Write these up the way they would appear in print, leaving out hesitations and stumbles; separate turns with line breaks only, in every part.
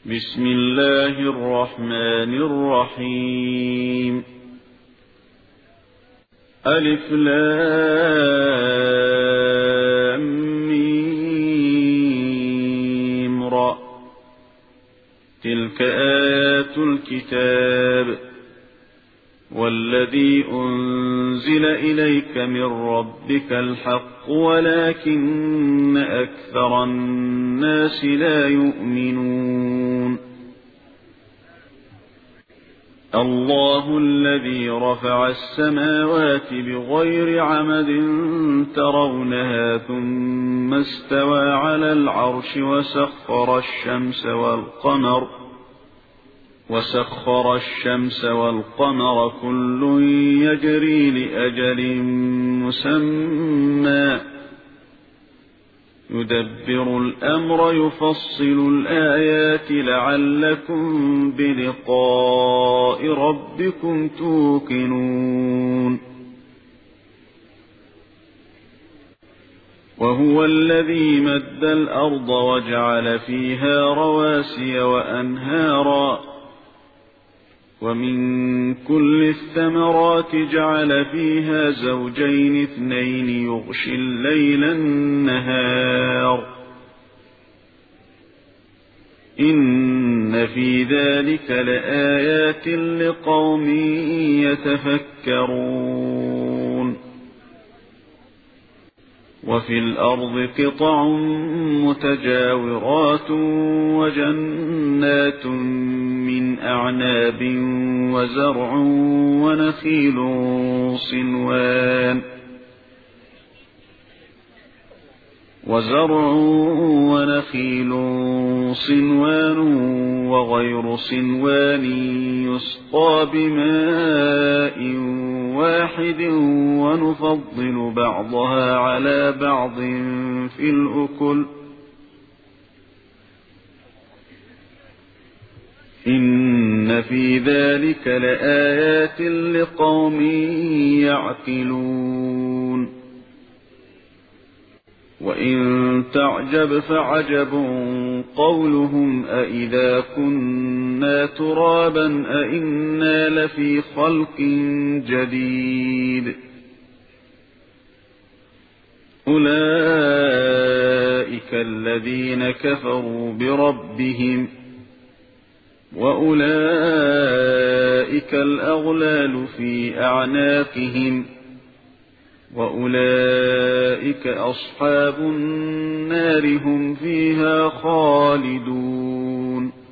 بسم الله الرحمن الرحيم. ألف لام ميم را. تلك آيات الكتاب والذي أنزل إليك من ربك الحق ولكن أكثر الناس لا يؤمنون. الله الذي رفع السماوات بغير عمد ترونها ثم استوى على العرش وسخر الشمس والقمر كل يجري لأجل مسمى يدبر الأمر يفصل الآيات لعلكم بلقاء ربكم توقنون. وهو الذي مد الأرض وجعل فيها رواسي وأنهارا ومن كل الثمرات جعل فيها زوجين اثنين يغشي الليل النهار إن في ذلك لآيات لقوم يتفكرون. وفي الأرض قطع متجاورات وجنات من أعناب وزرع ونخيل صنوان وغير صنوان يسقى بماء واحد ونفضل بعضها على بعض في الأكل إن في ذلك لآيات لقوم يعقلون. وإن تعجب فعجب قولهم أإذا كنا ترابا أإنا لفي خلق جديد أولئك الذين كفروا بربهم وأولئك الأغلال في أعناقهم وأولئك أصحاب النار هم فيها خالدون.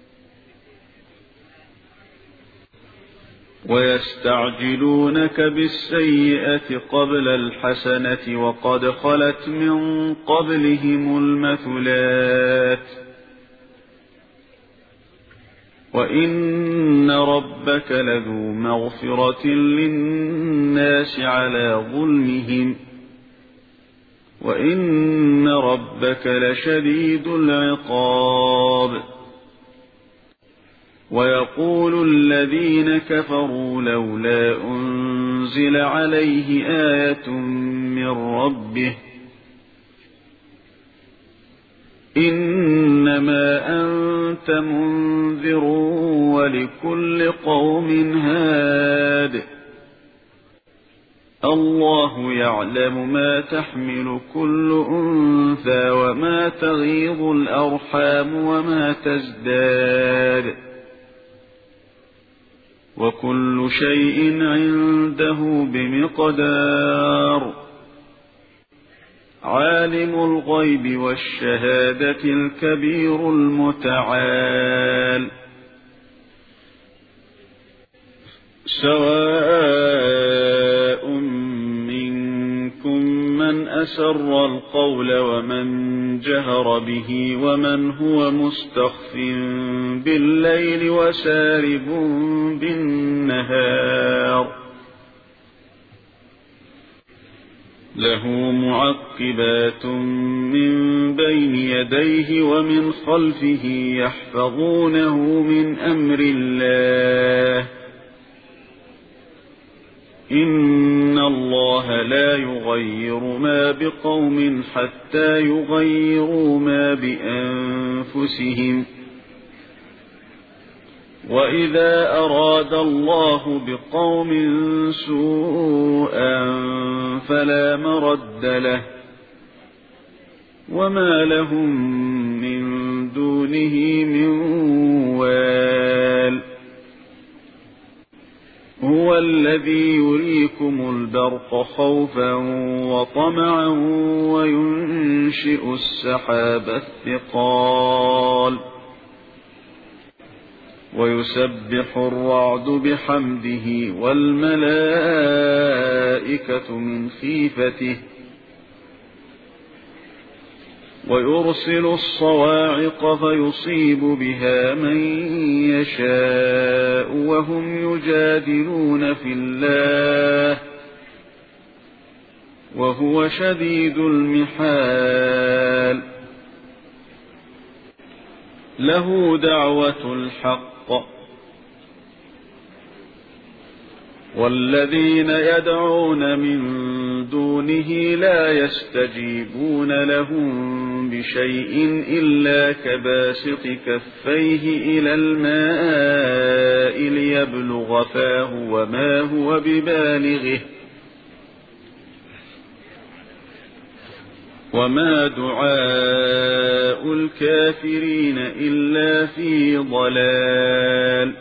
ويستعجلونك بالسيئة قبل الحسنة وقد خلت من قبلهم المثلات وإن ربك لذو مغفرة للناس على ظلمهم وإن ربك لشديد العقاب. ويقول الذين كفروا لولا أنزل عليه آية من ربه إنما أنت منذر ولكل قوم هاد الله يعلم ما تحمل كل أنثى وما تغيض الأرحام وما تزداد وكل شيء عنده بمقدار. عالم الغيب والشهادة الكبير المتعال. سواء منكم من أسر القول ومن جهر به ومن هو مستخف بالليل وسارب بالنهار له معقبات من بين يديه ومن خلفه يحفظونه من أمر الله إن الله لا يغير ما بقوم حتى يغيروا ما بأنفسهم وإذا أراد الله بقوم سوءا فلا مرد له وما لهم من دونه من وال هو الذي يريكم البرق خوفا وطمعا وينشئ السحاب الثقال ويسبح الرعد بحمده والملائكة من خيفته ويرسل الصواعق فيصيب بها من يشاء وهم يجادلون في الله وهو شديد المحال له دعوة الحق والذين يدعون من دونه لا يستجيبون لهم بشيء إلا كباسط كفيه إلى الماء ليبلغ فاه وما هو ببالغه وما دعاء الكافرين إلا في ضلال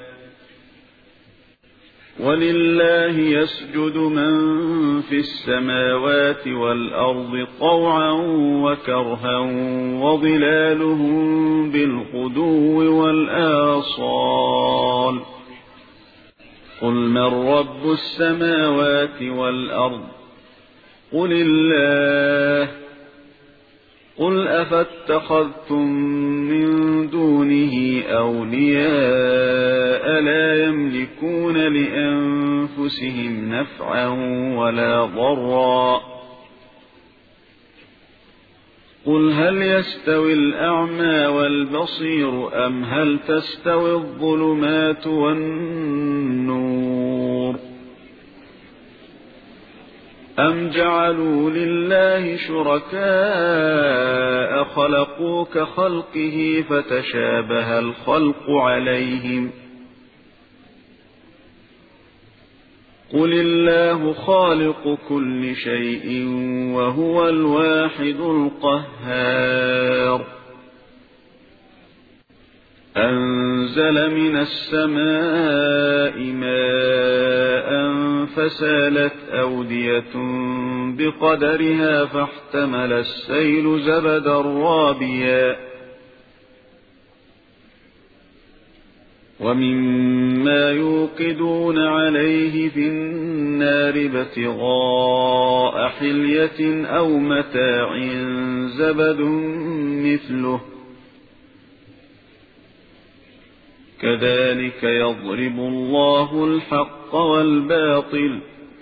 ولله يسجد من في السماوات والأرض طوعا وكرها وظلالهم بالغدو والآصال قل من رب السماوات والأرض قل الله قل أفاتخذتم من دونه أولياء لا يملكون لأنفسهم نفعا ولا ضرا قل هل يستوي الأعمى والبصير أم هل تستوي الظلمات والنور أم جعلوا لله شركاء خلقوا كخلقه فتشابه الخلق عليهم قل الله خالق كل شيء وهو الواحد القهار أنزل من السماء ماء فسالت أودية بقدرها فاحتمل السيل زبدا رابيا ومما يوقدون عليه في النار ابتغاء حلية أو متاع زبد مثله كذلك يضرب الله الحق والباطل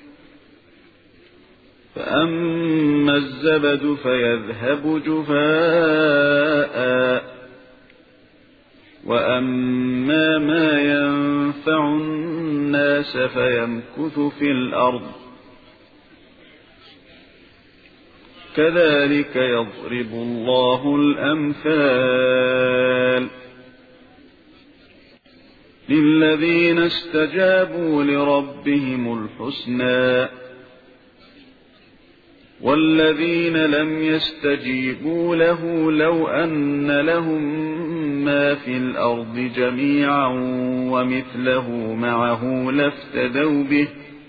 فأما الزبد فيذهب جفاء وأما ما ينفع الناس فيمكث في الأرض كذلك يضرب الله الأمثال للذين استجابوا لربهم الحسنى والذين لم يستجيبوا له لو أن لهم ما في الأرض جميعا ومثله معه لافتدوا به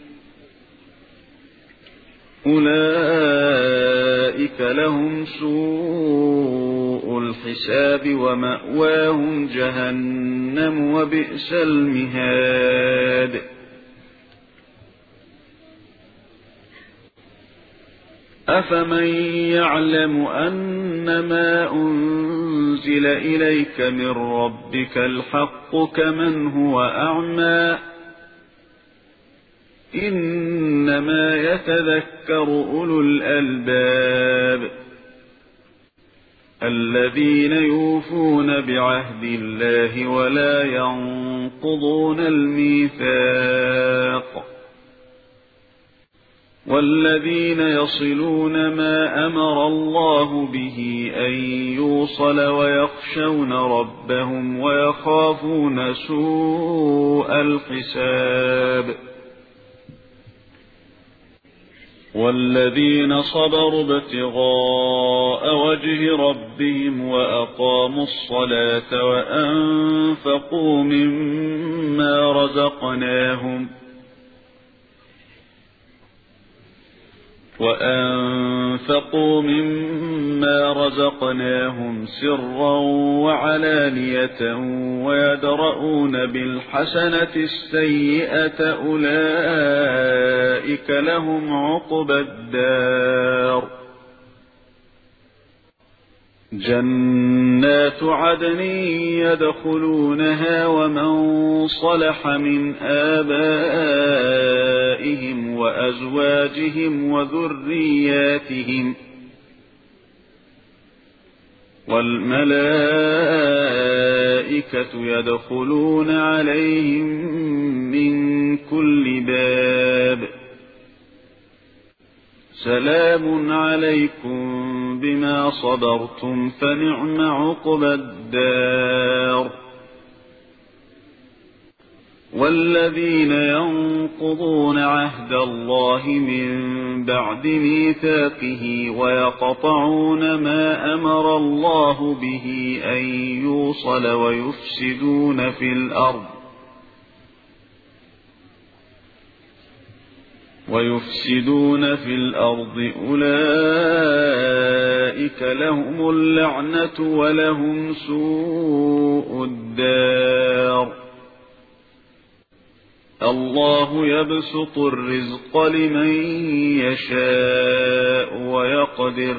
أولئك لهم سوء الحساب ومأواهم جهنم وبئس المهاد أفمن يعلم أنما أنزل إليك من ربك الحق كمن هو أعمى إنما يتذكر أولو الألباب الذين يوفون بعهد الله ولا ينقضون الميثاق والذين يصلون ما أمر الله به أن يوصل ويخشون ربهم ويخافون سوء الحساب والذين صبروا ابتغاء وجه ربهم وأقاموا الصلاة وأنفقوا مما رزقناهم سرا وعلانية ويدرؤون بالحسنة السيئة أولئك لهم عقبى الدار جنات عدن يدخلونها ومن صلح من آبائهم وأزواجهم وذرياتهم والملائكة يدخلون عليهم من كل باب سلام عليكم بما صبرتم فنعم عقبى الدار والذين ينقضون عهد الله من بعد ميثاقه ويقطعون ما أمر الله به أن يوصل ويفسدون في الأرض أولئك لهم اللعنة ولهم سوء الدار الله يبسط الرزق لمن يشاء ويقدر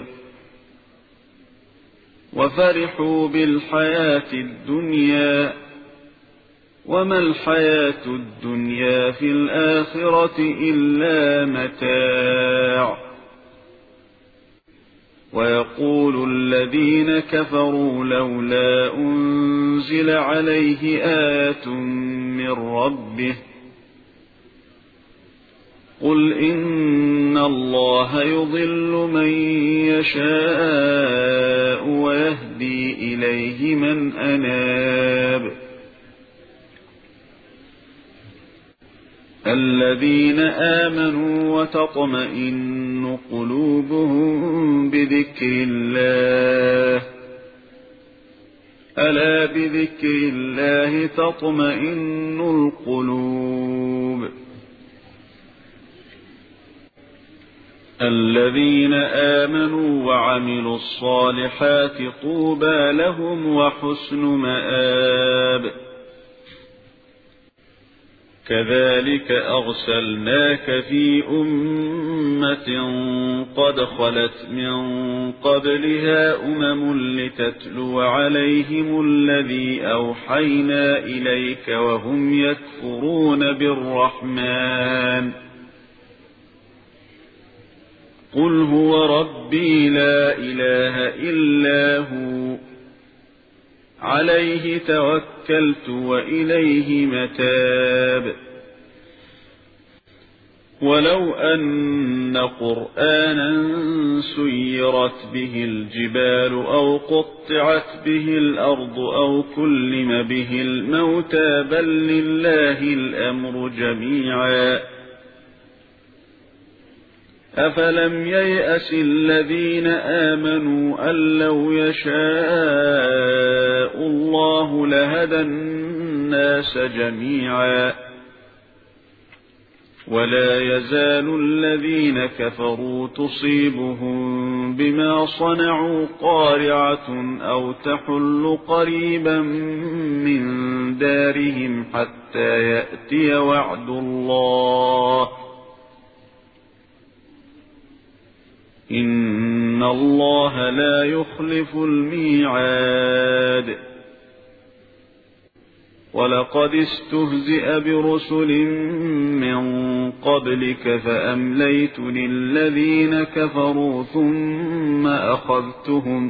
وفرحوا بالحياة الدنيا وما الحياة الدنيا في الآخرة إلا متاع ويقول الذين كفروا لولا أنزل عليه آية من ربه قل إن الله يضل من يشاء ويهدي إليه من أناب الذين آمنوا وتطمئن قلوبهم بذكر الله ألا بذكر الله تطمئن القلوب الذين آمنوا وعملوا الصالحات طوبى لهم وحسن مآب كذلك أرسلناك في أمة قد خلت من قبلها لتتلو عليهم الذي أوحينا إليك وهم يكفرون بالرحمن قل هو ربي لا إله إلا هو عليه توكلت وإليه متاب ولو أن قرآنا سيرت به الجبال أو قطعت به الأرض أو كلم به الموتى بل لله الأمر جميعا أفلم ييأس الذين آمنوا أن لو يشاء الله لهدى الناس جميعا ولا يزال الذين كفروا تصيبهم بما صنعوا قارعة أو تحل قريبا من دارهم حتى يأتي وعد الله إن الله لا يخلف الميعاد ولقد استهزئ برسل من قبلك فأمليت للذين كفروا ثم أخذتهم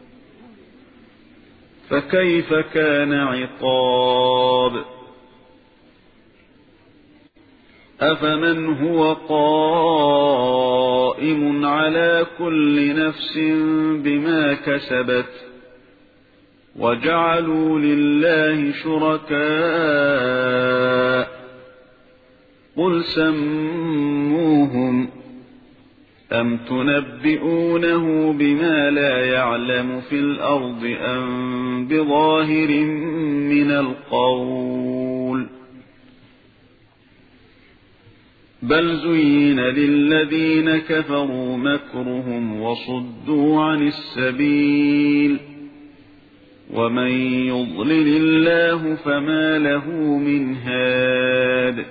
فكيف كان عقاب أفمن هو قائم على كل نفس بما كسبت وجعلوا لله شركاء قل سموهم أم تنبئونه بما لا يعلم في الأرض أم بظاهر من القول بل زين للذين كفروا مكرهم وصدوا عن السبيل ومن يضلل الله فما له من هاد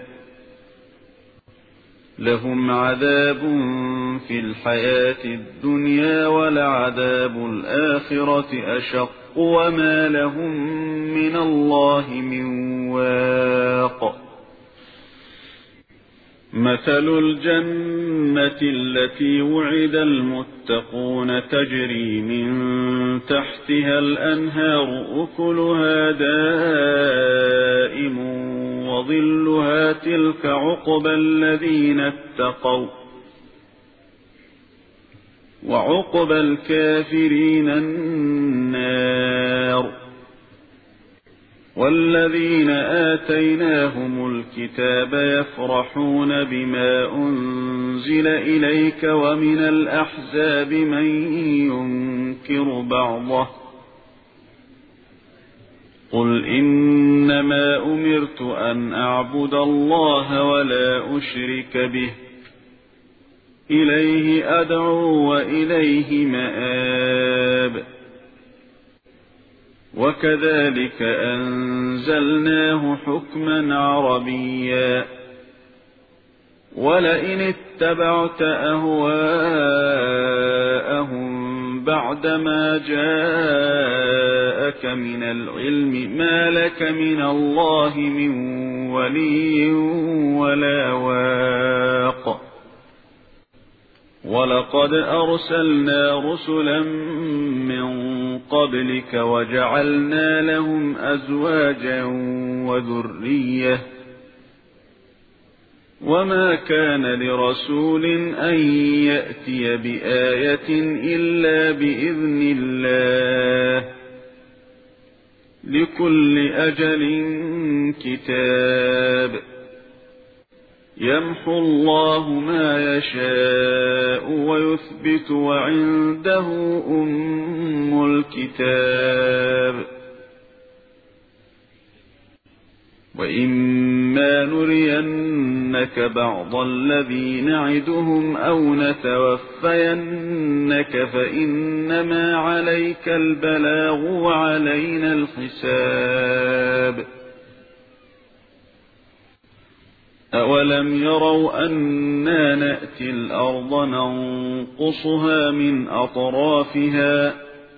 لهم عذاب في الحياة الدنيا ولعذاب الآخرة أشق وما لهم من الله من واق مثل الجنة التي وعد المتقون تجري من تحتها الأنهار أكلها دائم وظلها تلك عقبى الذين اتقوا وعقبى الكافرين النار والذين آتيناهم الكتاب يفرحون بما أنزل إليك ومن الأحزاب من ينكر بعضه قل إنما أمرت أن أعبد الله ولا أشرك به إليه أدعو وإليه مآب وكذلك أنزلناه حكما عربيا ولئن اتبعت أهواءهم بعدما جاءك من العلم ما لك من الله من ولي ولا واق ولقد أرسلنا رسلا من قبلك وجعلنا لهم أزواجا وذرية وما كان لرسول أن يأتي بآية إلا بإذن الله لكل أجل كتاب يمحو الله ما يشاء ويثبت وعنده أم الكتاب وإما نرينك بعض الذي نعدهم أو نتوفينك فإنما عليك البلاغ وعلينا الحساب أولم يروا أنا نأتي الأرض ننقصها من أطرافها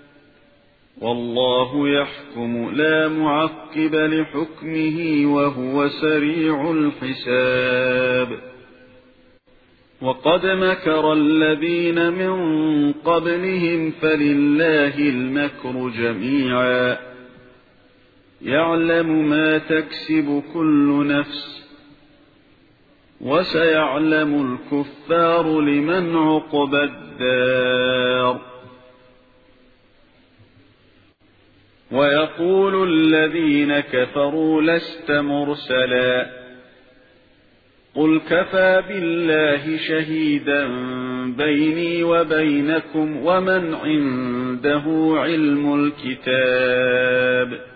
والله يحكم لا معقب لحكمه وهو سريع الحساب وقد مكر الذين من قبلهم فلله المكر جميعا يعلم ما تكسب كل نفس وسيعلم الكفار لمن عقبى الدار ويقول الذين كفروا لست مرسلا قل كفى بالله شهيدا بيني وبينكم ومن عنده علم الكتاب